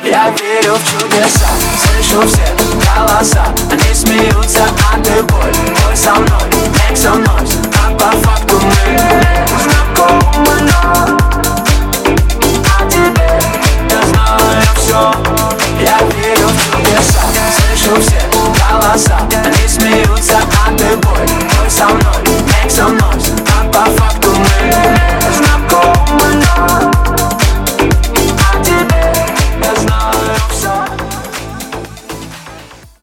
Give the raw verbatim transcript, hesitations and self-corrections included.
Я верю в чудеса, слышу все голоса. Они смеются, а ты боль. Твой со мной